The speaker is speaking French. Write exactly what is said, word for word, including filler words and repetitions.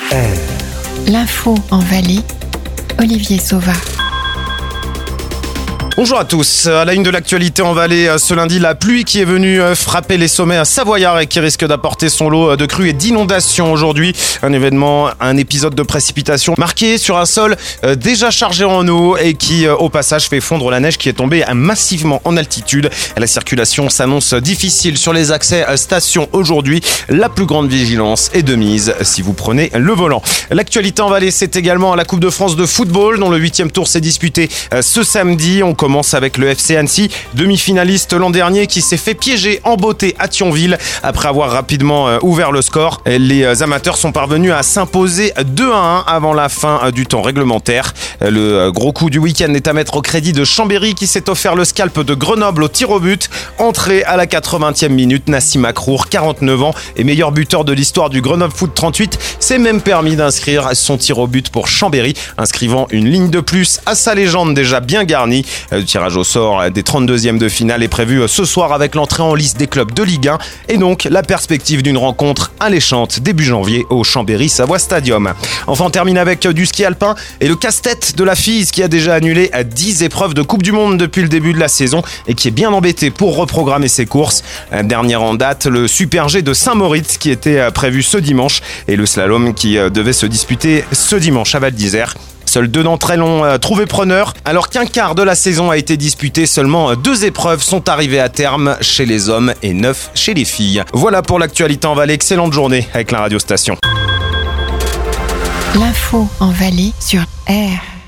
R. L'info en Valais, Olivier Sauva. Bonjour à tous. À la une de l'actualité en Valais, ce lundi, la pluie qui est venue frapper les sommets savoyards et qui risque d'apporter son lot de crues et d'inondations aujourd'hui. Un événement, un épisode de précipitation marqué sur un sol déjà chargé en eau et qui, au passage, fait fondre la neige qui est tombée massivement en altitude. La circulation s'annonce difficile sur les accès stations aujourd'hui. La plus grande vigilance est de mise si vous prenez le volant. L'actualité en Valais, c'est également la Coupe de France de football dont le huitième tour s'est disputé ce samedi. On commence avec le F C Annecy, demi-finaliste l'an dernier qui s'est fait piéger en beauté à Thionville après avoir rapidement ouvert le score. Les amateurs sont parvenus à s'imposer deux à un avant la fin du temps réglementaire. Le gros coup du week-end est à mettre au crédit de Chambéry qui s'est offert le scalp de Grenoble au tir au but. Entrée à la quatre-vingtième minute, Nassim Akrour, quarante-neuf ans et meilleur buteur de l'histoire du Grenoble Foot trente-huit, s'est même permis d'inscrire son tir au but pour Chambéry, inscrivant une ligne de plus à sa légende déjà bien garnie. Le tirage au sort des trente-deuxièmes de finale est prévu ce soir avec l'entrée en lice des clubs de Ligue un et donc la perspective d'une rencontre alléchante début janvier au Chambéry Savoie Stadium. Enfin, on termine avec du ski alpin et le casse-tête de la F I S qui a déjà annulé dix épreuves de Coupe du Monde depuis le début de la saison et qui est bien embêté pour reprogrammer ses courses. Dernière en date, le Super G de Saint-Moritz qui était prévu ce dimanche et le slalom qui devait se disputer ce dimanche à Val d'Isère. Seuls deux d'entre elles ont trouvé preneur. Alors qu'un quart de la saison a été disputé, seulement deux épreuves sont arrivées à terme chez les hommes et neuf chez les filles. Voilà pour l'actualité en Valais. Excellente journée avec la radio station. L'info en Valais sur R.